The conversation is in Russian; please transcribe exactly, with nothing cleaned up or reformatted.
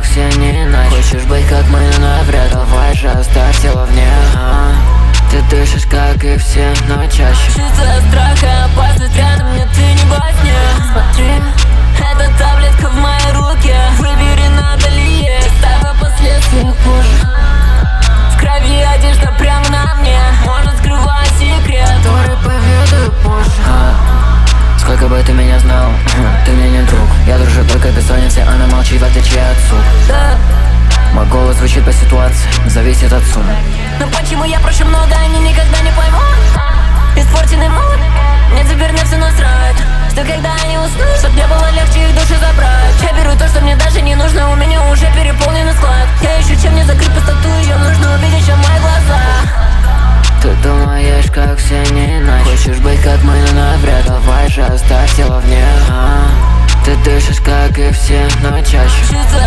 как все, не иначе. Хочешь быть как мы, но навряд. Давай же оставь тело вне, а? Ты дышишь, как и все, но чаще. Чувство страха, опасность рядом, нет, ты не во сне. Смотри, это таблетка в моей руке. Выбери, надо ли есть, ставь о последствиях позже. В крови одежда прямо на мне, может скрывать секрет, который поведаю позже. а, Сколько бы ты меня знал, ты мне не друг. Я дружу только бессонницы, она молчит в отличие от суд. да. Мой голос звучит по ситуации, зависит от суммы. Но почему я прошу много, они никогда не поймут? Испорченный муд, мне теперь на все насрать. Что когда они уснут, чтоб мне было легче их души забрать. Я беру то, что мне даже не нужно, у меня уже переполненный склад. Я ищу, чем мне закрыть пустоту, ее нужно увидеть, чем мои глаза. Ты думаешь, как все, не иначе. Хочешь быть как мы, но навряд. Давай же оставь тело вне, а? Ты дышишь, как и все, но чаще. Чувство